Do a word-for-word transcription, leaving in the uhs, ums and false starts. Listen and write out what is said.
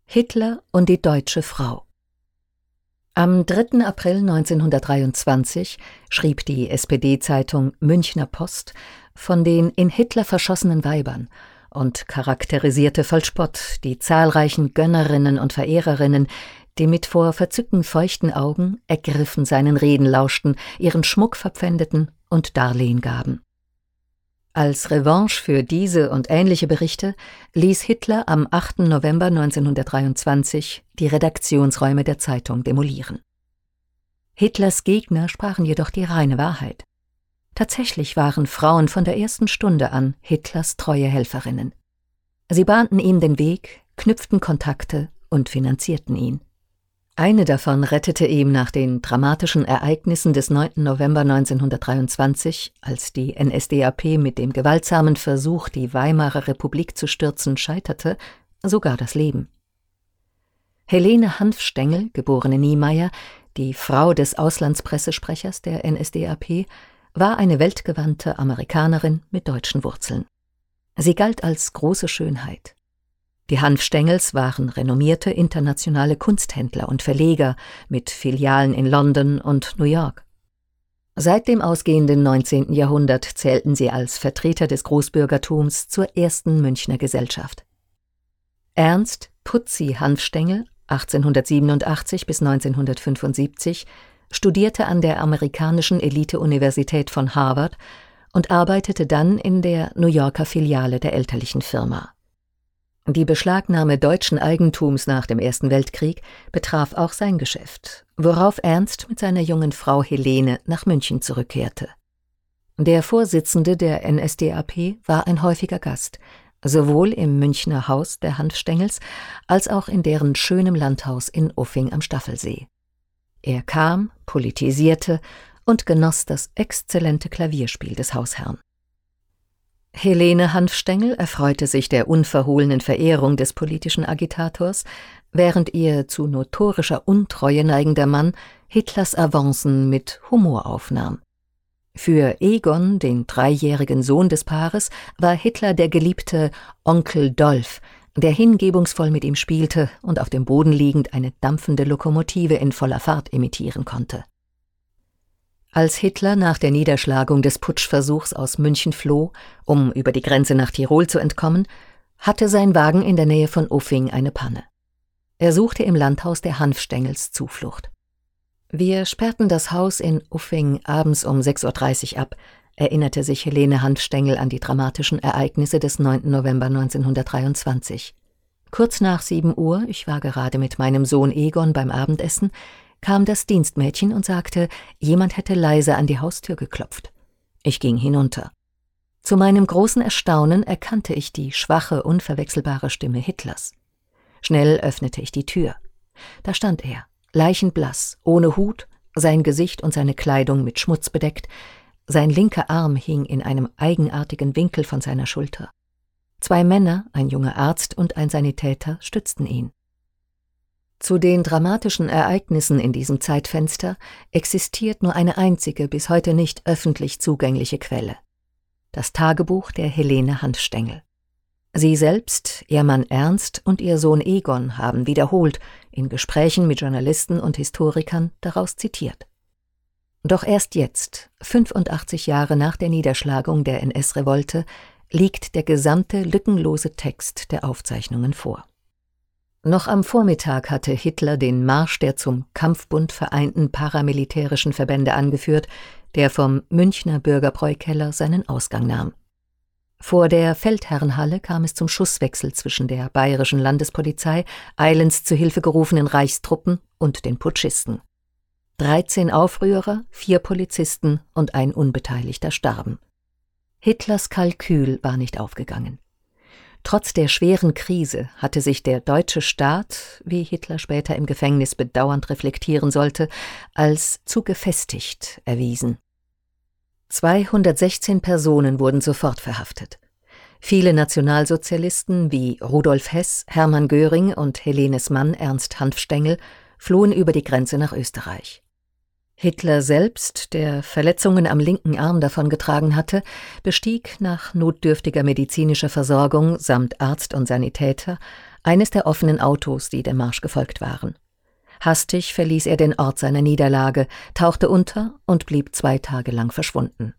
Hitler und die deutsche Frau. Am dritten April neunzehnhundertdreiundzwanzig schrieb die S P D-Zeitung Münchner Post von den in Hitler verschossenen Weibern und charakterisierte voll Spott die zahlreichen Gönnerinnen und Verehrerinnen, die mit vor Verzücken feuchten Augen ergriffen seinen Reden lauschten, ihren Schmuck verpfändeten und Darlehen gaben. Als Revanche für diese und ähnliche Berichte ließ Hitler am achten November neunzehnhundertdreiundzwanzig die Redaktionsräume der Zeitung demolieren. Hitlers Gegner sprachen jedoch die reine Wahrheit. Tatsächlich waren Frauen von der ersten Stunde an Hitlers treue Helferinnen. Sie bahnten ihm den Weg, knüpften Kontakte und finanzierten ihn. Eine davon rettete ihm nach den dramatischen Ereignissen des neunten November neunzehnhundertdreiundzwanzig, als die N S D A P mit dem gewaltsamen Versuch, die Weimarer Republik zu stürzen, scheiterte, sogar das Leben. Helene Hanfstengel, geborene Niemeyer, die Frau des Auslandspressesprechers der N S D A P, war eine weltgewandte Amerikanerin mit deutschen Wurzeln. Sie galt als große Schönheit. Die Hanfstengels waren renommierte internationale Kunsthändler und Verleger mit Filialen in London und New York. Seit dem ausgehenden neunzehnten Jahrhundert zählten sie als Vertreter des Großbürgertums zur ersten Münchner Gesellschaft. Ernst Putzi Hanfstengel, achtzehnhundertsiebenundachtzig bis neunzehnhundertfünfundsiebzig, studierte an der amerikanischen Elite-Universität von Harvard und arbeitete dann in der New Yorker Filiale der elterlichen Firma. Die Beschlagnahme deutschen Eigentums nach dem Ersten Weltkrieg betraf auch sein Geschäft, worauf Ernst mit seiner jungen Frau Helene nach München zurückkehrte. Der Vorsitzende der N S D A P war ein häufiger Gast, sowohl im Münchner Haus der Hanfstengels als auch in deren schönem Landhaus in Uffing am Staffelsee. Er kam, politisierte und genoss das exzellente Klavierspiel des Hausherrn. Helene Hanfstengel erfreute sich der unverhohlenen Verehrung des politischen Agitators, während ihr zu notorischer Untreue neigender Mann Hitlers Avancen mit Humor aufnahm. Für Egon, den dreijährigen Sohn des Paares, war Hitler der geliebte Onkel Dolf, der hingebungsvoll mit ihm spielte und auf dem Boden liegend eine dampfende Lokomotive in voller Fahrt imitieren konnte. Als Hitler nach der Niederschlagung des Putschversuchs aus München floh, um über die Grenze nach Tirol zu entkommen, hatte sein Wagen in der Nähe von Uffing eine Panne. Er suchte im Landhaus der Hanfstengels Zuflucht. »Wir sperrten das Haus in Uffing abends um sechs Uhr dreißig ab«, erinnerte sich Helene Hanfstengel an die dramatischen Ereignisse des neunten November neunzehnhundertdreiundzwanzig. Kurz nach sieben Uhr, ich war gerade mit meinem Sohn Egon beim Abendessen, kam das Dienstmädchen und sagte, jemand hätte leise an die Haustür geklopft. Ich ging hinunter. Zu meinem großen Erstaunen erkannte ich die schwache, unverwechselbare Stimme Hitlers. Schnell öffnete ich die Tür. Da stand er, leichenblass, ohne Hut, sein Gesicht und seine Kleidung mit Schmutz bedeckt, sein linker Arm hing in einem eigenartigen Winkel von seiner Schulter. Zwei Männer, ein junger Arzt und ein Sanitäter, stützten ihn. Zu den dramatischen Ereignissen in diesem Zeitfenster existiert nur eine einzige, bis heute nicht öffentlich zugängliche Quelle: das Tagebuch der Helene Hanfstengel. Sie selbst, ihr Mann Ernst und ihr Sohn Egon haben wiederholt in Gesprächen mit Journalisten und Historikern daraus zitiert. Doch erst jetzt, fünfundachtzig Jahre nach der Niederschlagung der N S-Revolte, liegt der gesamte lückenlose Text der Aufzeichnungen vor. Noch am Vormittag hatte Hitler den Marsch der zum Kampfbund vereinten paramilitärischen Verbände angeführt, der vom Münchner Bürgerbräukeller seinen Ausgang nahm. Vor der Feldherrenhalle kam es zum Schusswechsel zwischen der bayerischen Landespolizei, eilends zu Hilfe gerufenen Reichstruppen und den Putschisten. Dreizehn Aufrührer, vier Polizisten und ein Unbeteiligter starben. Hitlers Kalkül war nicht aufgegangen. Trotz der schweren Krise hatte sich der deutsche Staat, wie Hitler später im Gefängnis bedauernd reflektieren sollte, als zu gefestigt erwiesen. zweihundertsechzehn Personen wurden sofort verhaftet. Viele Nationalsozialisten wie Rudolf Hess, Hermann Göring und Helenes Mann Ernst Hanfstengel flohen über die Grenze nach Österreich. Hitler selbst, der Verletzungen am linken Arm davongetragen hatte, bestieg nach notdürftiger medizinischer Versorgung samt Arzt und Sanitäter eines der offenen Autos, die dem Marsch gefolgt waren. Hastig verließ er den Ort seiner Niederlage, tauchte unter und blieb zwei Tage lang verschwunden.